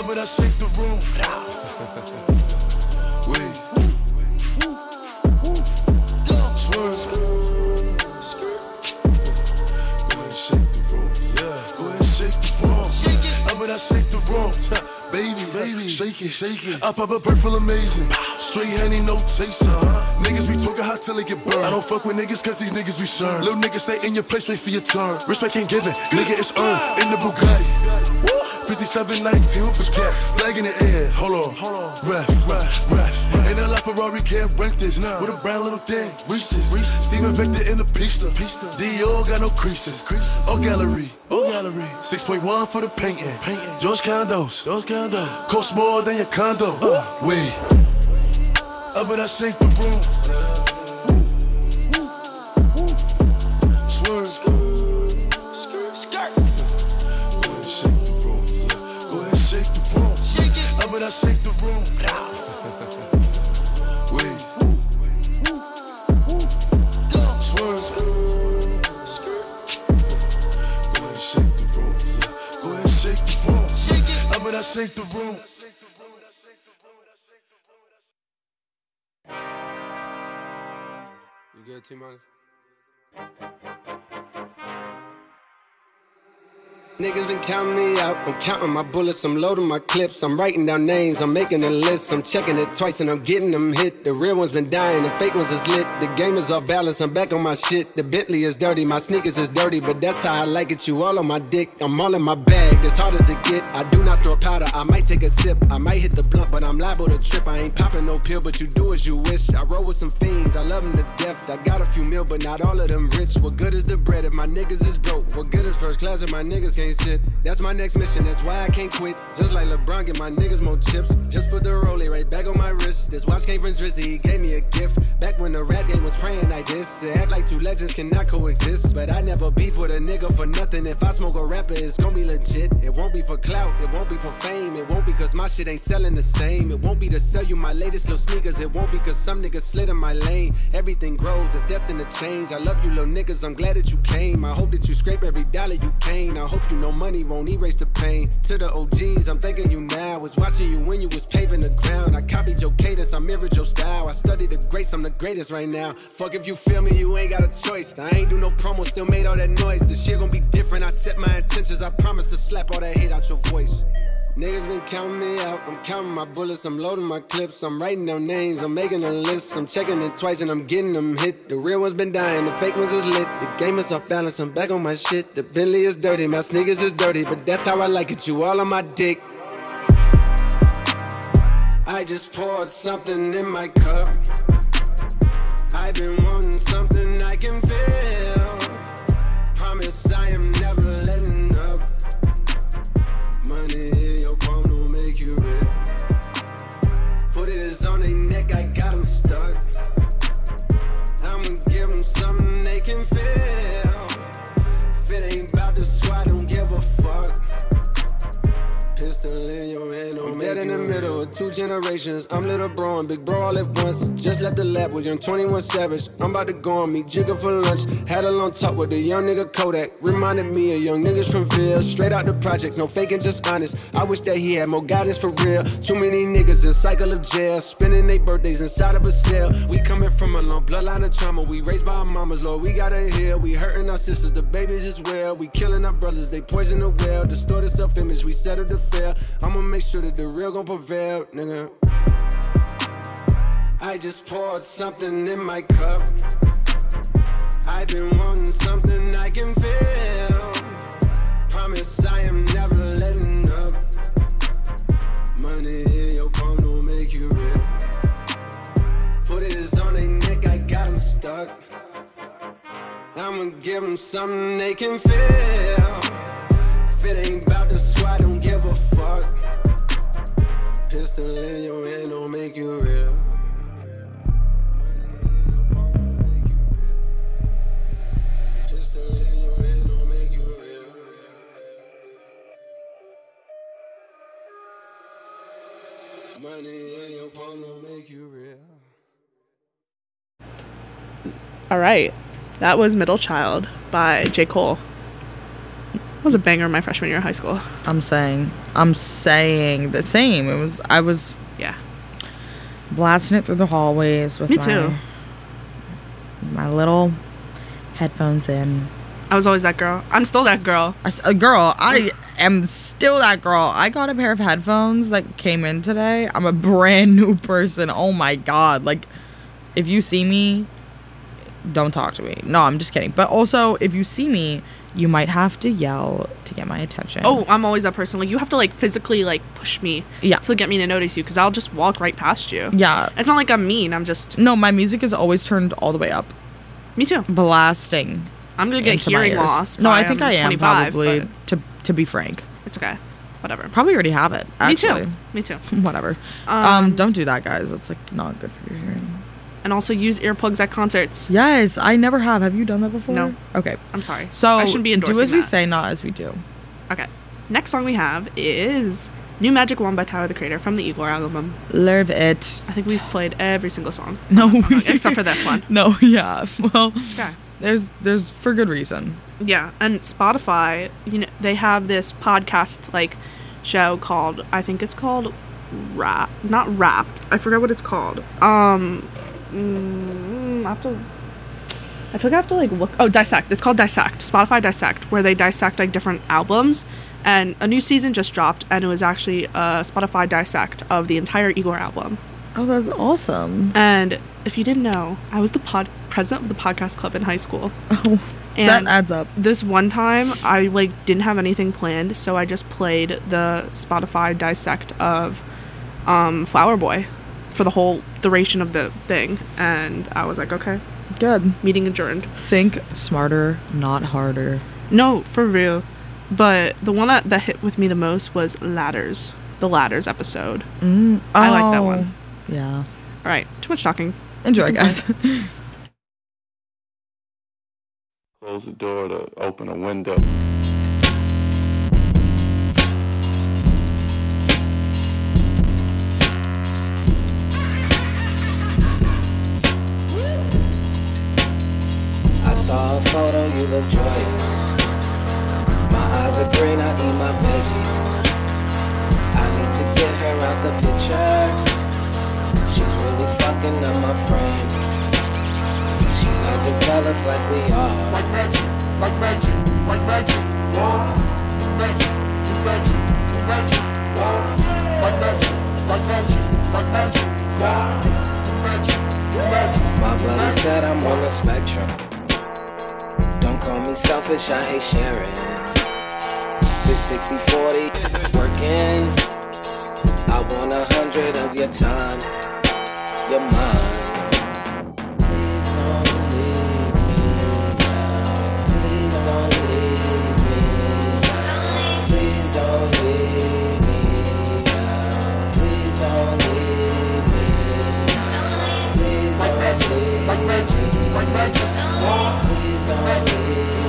Speaker 17: but I shake the room. Wait. Swerve. Go ahead and shake the room. Yeah. Go ahead and shake the room. But I shake the room. Baby, shake it. I pop a bird full amazing. Straight honey, no chaser. Niggas be talking hot till they get burned. I don't fuck with niggas cause these niggas be sure. Little niggas stay in your place, wait for your turn. Respect ain't given, nigga it's earned. In the Bugatti 5719 with cats. Flag in the air, hold on. Ref. Ain't a lot Ferrari can't rent this. With a brown little thing, Reese's. Steven Victor in the pista. Dior got no creases. Or gallery. 6.1 for the painting. George Condos. Cost more than your condo. Wait. But I shake the room. Swerve. Go ahead and shake the room. But I shake the room. Wait. Swerve. Go ahead and shake the room. But I shake the room.
Speaker 19: You good, T-Minus? Niggas been counting me out. I'm counting my bullets, I'm loading my clips. I'm writing down names, I'm making a list. I'm checking it twice and I'm getting them hit. The real ones been dying, the fake ones is lit. The game is off balance, I'm back on my shit. The Bentley is dirty, my sneakers is dirty, but that's how I like it. You all on my dick, I'm all in my bag, as hard as it get. I do not snort powder, I might take a sip. I might hit the blunt, but I'm liable to trip. I ain't popping no pill, but you do as you wish. I roll with some fiends, I love them to death. I got a few mil, but not all of them rich. What good is the bread if my niggas is broke? What good is first class if my niggas can't sit? That's my next mission, that's why I can't quit. Just like LeBron, get my niggas more chips. Just put the rollie right back on my wrist. This watch came from Drizzy, he gave me a gift. Back when the rap game was praying like this. They act like two legends cannot coexist. But I never beef with a nigga for nothing. If I smoke a rapper, it's gon' be legit. It won't be for clout, it won't be for fame. It won't be cause my shit ain't selling the same. It won't be to sell you my latest little sneakers. It won't be cause some niggas slid in my lane. Everything grows, it's destined to change. I love you little niggas, I'm glad that you came. I hope that you scrape every dollar you came. I hope you know money won't erase the pain. To the OGs, I'm thanking you now. Was watching you when you was paving the ground. I copied your cadence, I mirrored your style. I studied the greats, I'm the greatest right now. Fuck if you feel me, you ain't got a choice. I ain't do no promo, still made all that noise. The shit gon' be different, I set my intentions. I promise to slap all that hate out your voice. Niggas been counting me out, I'm counting my bullets, I'm loading my clips, I'm writing down names, I'm making a list, I'm checking it twice and I'm getting them hit. The real ones been dying, the fake ones is lit, the game is off balance, I'm back on my shit. The Bentley is dirty, my sneakers is dirty, but that's how I like it, you all on my dick. I just poured something in my cup, I've been wanting something I can feel. Promise I am never letting up. Money in your palm don't make you real. Put it is on their neck, I got them stuck. I'ma give them something they can feel. If it ain't about the squad, don't give a fuck. Pistol in your hand, I'm dead in the middle of two generations. I'm little bro and big bro all at once. Just left the lab with young 21 Savage. I'm about to go on meet Jigga for lunch. Had a long talk with the young nigga Kodak. Reminded me of young niggas from Ville. Straight out the project, no faking, just honest. I wish that he had more guidance for real. Too many niggas in cycle of jail, spending their birthdays inside of a cell. We coming from a long bloodline of trauma. We raised by our mamas, Lord, we gotta heal. We hurting our sisters, the babies as well. We killing our brothers, they poison the well. Distorted self-image, we settle to fail. I'ma make sure that the real gon' prevail, nigga. I just poured something in my cup. I've been wanting something I can feel. Promise I am never letting up. Money in your palm don't make you real. Put it is on their neck, I got them stuck. I'ma give them something they can feel. If it ain't about the squad, don't give a fuck. Pistol in your hand don't make you real. Pistol in your hand don't make you real. Money in your palm don't make you real.
Speaker 2: All right. That was Middle Child by J. Cole. was a banger in my freshman year of high school.
Speaker 3: I'm saying the same. I was blasting it through the hallways with
Speaker 2: Me too.
Speaker 3: my little headphones in.
Speaker 2: I was always that girl. I'm still that girl.
Speaker 3: I am still that girl. I got a pair of headphones that came in today. I'm a brand new person. Oh my God. Like, if you see me, don't talk to me. No, I'm just kidding. But also, if you see me, you might have to yell to get my attention.
Speaker 2: Oh, I'm always that person. Like, you have to, like, physically, like, push me to get me to notice you, because I'll just walk right past you.
Speaker 3: Yeah.
Speaker 2: It's not like I'm mean. I'm just...
Speaker 3: No, my music is always turned all the way up.
Speaker 2: Me too.
Speaker 3: Blasting.
Speaker 2: I'm going to get hearing loss.
Speaker 3: No, I think I am, probably,
Speaker 2: but
Speaker 3: to be frank.
Speaker 2: It's okay. Whatever.
Speaker 3: Probably already have it, actually.
Speaker 2: Me too.
Speaker 3: Whatever. Don't do that, guys. That's, like, not good for your hearing.
Speaker 2: And also use earplugs at concerts.
Speaker 3: Yes, I never have. Have you done that before?
Speaker 2: No.
Speaker 3: Okay.
Speaker 2: I'm sorry.
Speaker 3: So,
Speaker 2: I shouldn't be endorsing
Speaker 3: do as we
Speaker 2: that.
Speaker 3: say, not as we do.
Speaker 2: Okay. Next song we have is New Magic Wand by Tyler, the Creator, from the Igor album.
Speaker 3: Love it.
Speaker 2: I think we've played every single song.
Speaker 3: No.
Speaker 2: Except for this one.
Speaker 3: No, yeah. Well,
Speaker 2: okay.
Speaker 3: There's for good reason.
Speaker 2: Yeah, and Spotify, you know, they have this podcast, like, show called, I think it's called not Wrapped. I forget what it's called. I feel like I have to like look. Oh, Dissect. It's called Dissect. Spotify Dissect, where they dissect like different albums. And a new season just dropped, and it was actually a Spotify Dissect of the entire Igor album.
Speaker 3: Oh, that's awesome.
Speaker 2: And if you didn't know, I was the president of the podcast club in high school.
Speaker 3: Oh,
Speaker 2: and
Speaker 3: that adds up.
Speaker 2: This one time, I like didn't have anything planned, so I just played the Spotify Dissect of Flower Boy for the whole duration of the thing, and I was like, okay,
Speaker 3: good.
Speaker 2: Meeting adjourned.
Speaker 3: Think smarter, not harder.
Speaker 2: No, for real. But the one that hit with me the most was Ladders, the Ladders episode. I like that one.
Speaker 3: Yeah.
Speaker 2: All right, too much talking.
Speaker 3: Enjoy, guys.
Speaker 20: Close the door to open a window.
Speaker 14: I saw a photo, you look joyous. My eyes are green, I eat my veggies. I need to get her out the picture. She's really fucking up my frame. She's not developed like we are.
Speaker 17: Like magic, like magic, like magic. Whoa, magic, magic, magic. Whoa, like magic, like magic, like magic. Whoa, magic, magic.
Speaker 14: My brother said I'm on the spectrum. Don't call me selfish, I hate sharing. This 60-40 isn't working. I want 100 of your time, your mind. Please don't leave me now. Please don't leave me now. Please don't leave me now. Please don't leave me now. Please don't leave me now.
Speaker 17: Like magic, like magic. Whoa,
Speaker 14: please don't leave me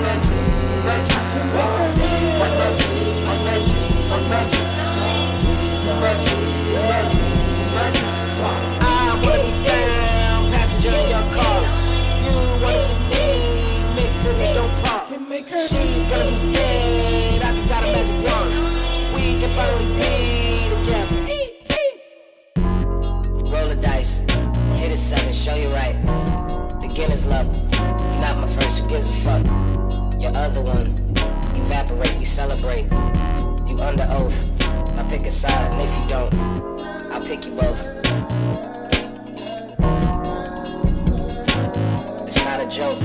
Speaker 14: I wanna be found, passenger in your car. You wanna be me, mixing it don't pop. She's gonna be dead, I just got a magic wand. We can finally be together. Roll the dice, hit a 7, show you right. Beginner's luck, you're not my first, who gives a fuck? Your other one, evaporate, we celebrate. You under oath, now pick a side, and if you don't, I'll pick you both. It's not a joke.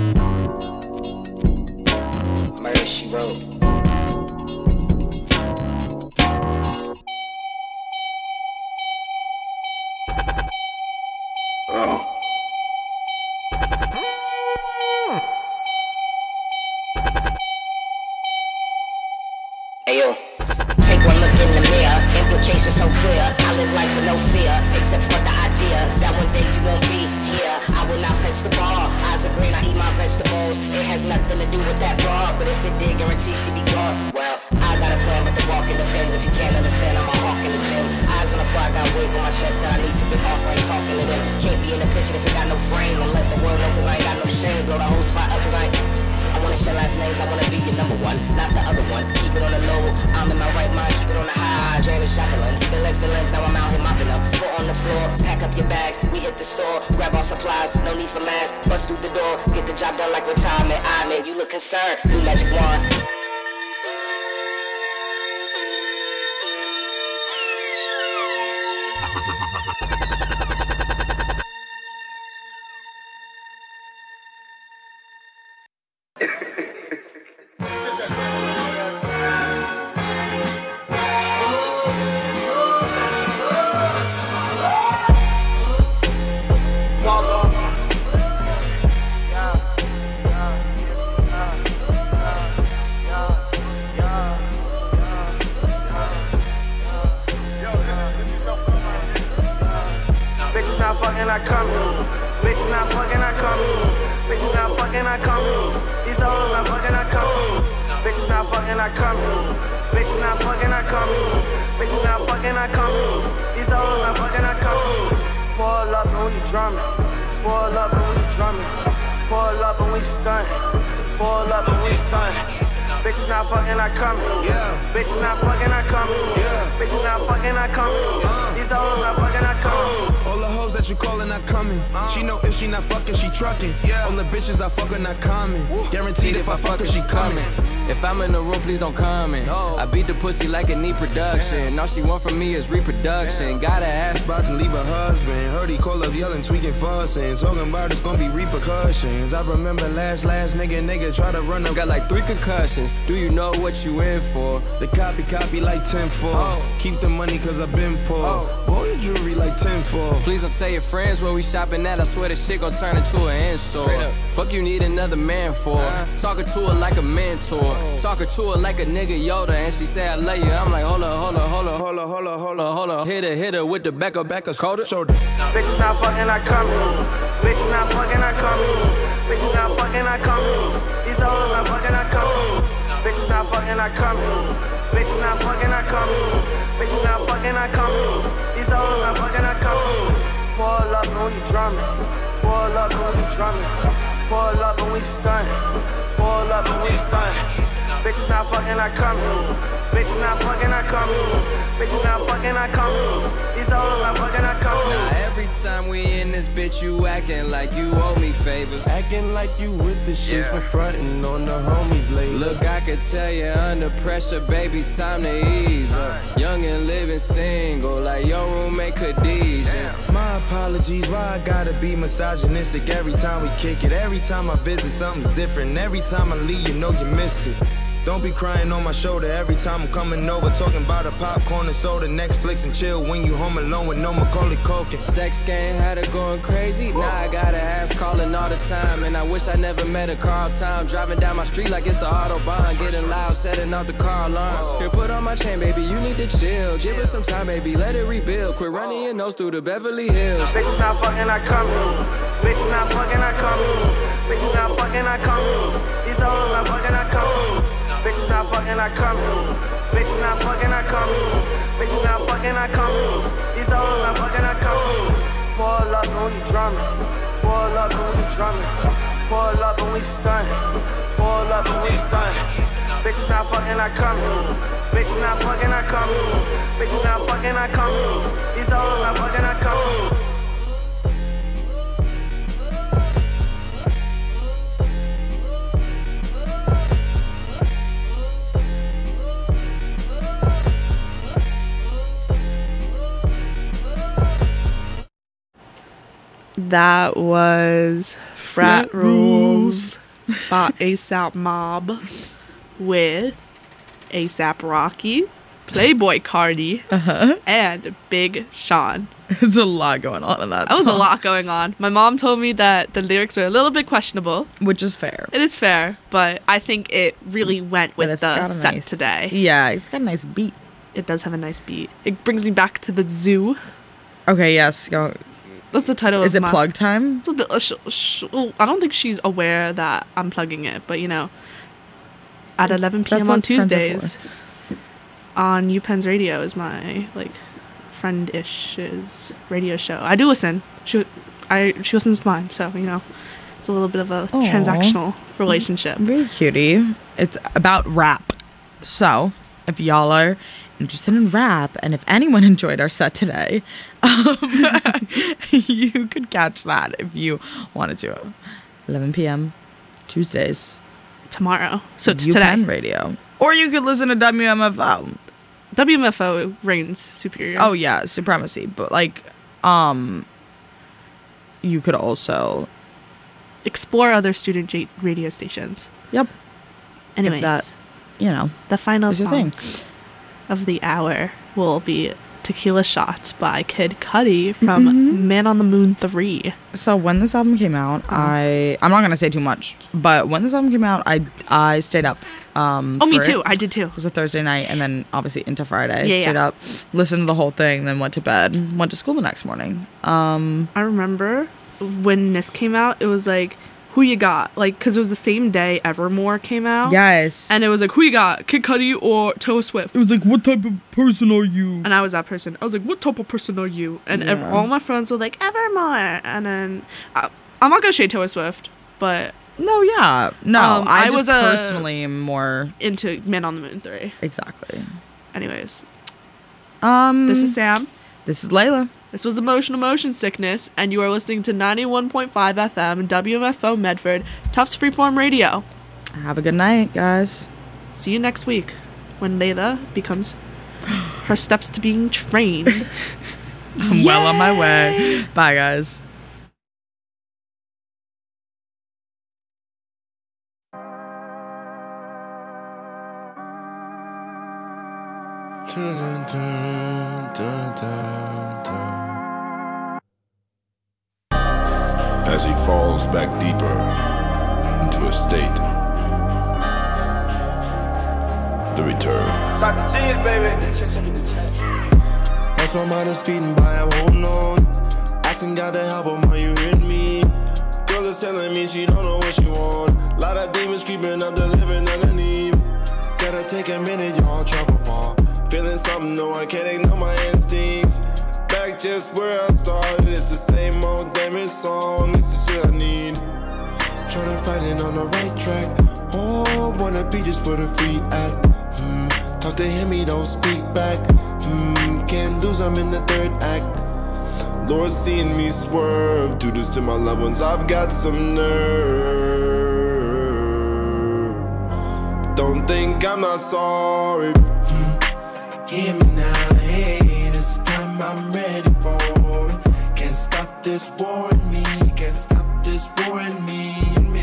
Speaker 14: Murder, she wrote. Ayo, take one look in the mirror, implications so clear. I live life with no fear, except for the idea that one day you won't be here. I will not fetch the ball, eyes are green, I eat my vegetables. It has nothing to do with that broad, but if it did, guarantee she be gone. Well, I got a plan, but the walk in the pen. If you can't understand, I'm a hawk in the gym. Eyes on the fly, got weight on my chest that I need to get off. I ain't talking to them. Can't be in the picture if it got no frame. And let the world know, cause I ain't got no shame. Blow the whole spot up, cause I wanna share last names, I wanna be your number one, not the other one. Keep
Speaker 21: shotgun. Spilling feelings, now I'm out here mopping up. Foot on the floor, pack up your bags. We hit the store, grab our supplies. No need for masks, bust through the door. Get the job done like retirement. I mean, you look concerned. New magic wand.
Speaker 13: Bitches I fuck her not coming. Guaranteed if I fuck her she coming.
Speaker 22: If I'm in the room, please don't comment. I beat the pussy like it need production. All she want from me is reproduction. Gotta ask
Speaker 13: Spots and leave her husband. Heard he call up yelling, tweaking, fussing. Talking about it's gonna be repercussions. I remember last nigga try to run up.
Speaker 22: Got like 3 concussions. Do you know what you in for?
Speaker 13: The copy like 10-4. Keep the money cause I been poor. Boy, your jewelry like 10-4.
Speaker 22: Please don't tell your friends where we shopping at. I swear this shit gon' turn into an in-store. Fuck you need another man for. Talking to her like a mentor. Talking to her like a nigga Yoda. And she say I love you. I'm like hold up. Hit her with the back of shoulder.
Speaker 23: Bitches not fucking, I come. Bitches not fucking, I come. Bitches not fucking, I come. These hoes not fucking, I come. Bitches not fucking, I come. Bitches not fucking, I come. Bitches not fucking, I come. These hoes not fucking, I come. Pull up when you drumming. Pull up when you drumming. Pull up when we stunning. Pull up when we stunning. Bitches not fucking, I come. Bitches not fucking, I come. Bitches not fucking, I come. These hoes not fucking, I come.
Speaker 22: Now every time we in this bitch, you acting like you owe me favors.
Speaker 13: Acting like you with the shits, been frontin' on the homies lately.
Speaker 22: Look, I could tell you under pressure, baby, time to ease up. Young and living single, like your roommate Khadijah.
Speaker 13: My apologies, why I gotta be misogynistic every time we kick it. Every time I visit, something's different. Every time I leave, you know you missed it. Don't be crying on my shoulder every time I'm coming over. Talking about a popcorn and soda, Netflix and chill when you home alone with no Macaulay Culkin.
Speaker 22: Sex game had her going crazy. Now I got her ass calling all the time. And I wish I never met a Carl time. Driving down my street like it's the Autobahn. Getting loud, setting off the car alarms. Here, put on my chain, baby, you need to chill. Give us some time, baby, let it rebuild. Quit running your nose through the Beverly Hills.
Speaker 23: Bitches not fucking, I come. Bitches not fucking, I come. Bitches not fucking, I come. These hoes not fucking, I come. Bitches not fucking, I come. Bitches not fucking, I come. Bitches not fucking, I come. These hoes not fucking, I come. Pull up when you drumming. Pull up when you drumming. Pull up when we stunning. Pull up when we stunning. Bitches not fucking, I come. Bitches not fucking, I come. Bitches not fucking, I come. These hoes not fucking, I come.
Speaker 2: That was Frat Rules by ASAP Mob with ASAP Rocky, Playboy Cardi, and Big Sean.
Speaker 3: There's a lot going on in that
Speaker 2: That was a
Speaker 3: song.
Speaker 2: lot going on. My mom told me that the lyrics are a little bit questionable.
Speaker 3: Which is fair.
Speaker 2: It is fair, but I think it really went with the set today.
Speaker 3: Yeah, it's got a nice beat.
Speaker 2: It does have a nice beat. It brings me back to the zoo.
Speaker 3: Okay, yes. Go.
Speaker 2: That's the title
Speaker 3: Is
Speaker 2: of
Speaker 3: it
Speaker 2: my...
Speaker 3: plug time?
Speaker 2: It's a bit, I don't think she's aware that I'm plugging it, but you know, at 11 p.m.
Speaker 3: That's
Speaker 2: on
Speaker 3: what friends are
Speaker 2: Tuesdays on UPenn's radio is my like friend-ish's radio show. I do listen. She listens to mine, so you know, it's a little bit of a transactional relationship.
Speaker 3: Very cutie. It's about rap. So if y'all are interested in rap, and if anyone enjoyed our set today, you could catch that if you wanted to. 11 p.m. Tuesdays.
Speaker 2: Tomorrow. So it's
Speaker 3: UPenn
Speaker 2: today.
Speaker 3: Radio. Or you could listen to WMFO.
Speaker 2: WMFO reigns superior.
Speaker 3: Oh, yeah, supremacy. But, like, you could also
Speaker 2: explore other student radio stations.
Speaker 3: Yep.
Speaker 2: Anyways,
Speaker 3: that, you know,
Speaker 2: the final song
Speaker 3: thing
Speaker 2: of the hour will be Tequila Shots by Kid Cudi from Man on the Moon 3.
Speaker 3: So when this album came out, I'm not going to say too much, but when this album came out, I stayed up.
Speaker 2: Me too. I did too.
Speaker 3: It was a Thursday night, and then obviously into Friday.
Speaker 2: Yeah,
Speaker 3: stayed up, listened to the whole thing, then went to bed, went to school the next morning.
Speaker 2: I remember when this came out, it was like, who you got? Like, because it was the same day Evermore came out.
Speaker 3: Yes.
Speaker 2: And it was like, who you got? Kid Cudi or Taylor Swift?
Speaker 3: It was like, what type of person are you?
Speaker 2: And I was that person. I was like, what type of person are you? And all my friends were like, Evermore. And then, I'm not going to shade Taylor Swift, but...
Speaker 3: No, yeah. No, I was personally more...
Speaker 2: into Man on the Moon 3.
Speaker 3: Exactly.
Speaker 2: Anyways. This is Sam.
Speaker 3: This is Layla.
Speaker 2: This was Emotional Motion Sickness, and you are listening to 91.5 FM, WMFO Medford, Tufts Freeform Radio.
Speaker 3: Have a good night, guys.
Speaker 2: See you next week, when Layla becomes her steps to being trained.
Speaker 3: I'm well on my way. Bye, guys.
Speaker 17: As he falls back deeper into a state. The return.
Speaker 6: Dr. Cheese, baby.
Speaker 1: As my mind is speeding by, I'm holding on. Asking God to help him, are you hearing me? Girl is telling me she don't know what she want. Lot of demons creeping up the living underneath. Gotta take a minute, y'all travel far. Feeling something, no, I can't ignore my instincts. Back just where I started, it's the same old damage song. It's the shit I need. Trying to find it on the right track. Oh, wanna be just where the free at. Talk to him, he don't speak back. Can't lose, I'm in the third act. Lord, seeing me swerve, do this to my loved ones, I've got some nerve. Don't think I'm not sorry. Hear me now, hey, this time I'm ready for it. Can't stop this war in me, can't stop this war in me, me.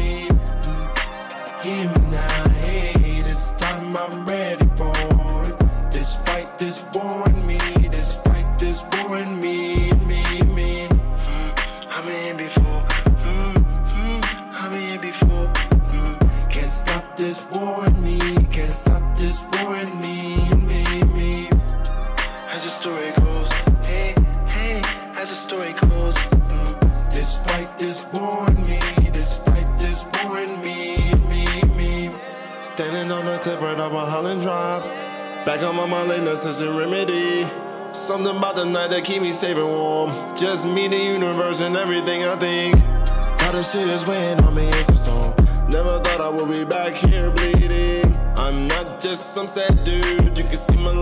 Speaker 1: Hear me now, hey, this time I'm ready for it. This fight, this war in me, this fight, this war in me, me. I've been here before, I've been here before. Can't stop this war in me, can't stop this war in me, me. As the story goes, hey, as the story goes. This fight, this war in me, this fight, this war in me. Standing on the cliff right up on Holland Drive. Back on my mind, laying since a remedy. Something about the night that keep me safe and warm. Just me, the universe, and everything I think. All the shit is weighing on me, it's a storm. Never thought I would be back here bleeding. I'm not just some sad dude, you can see my life.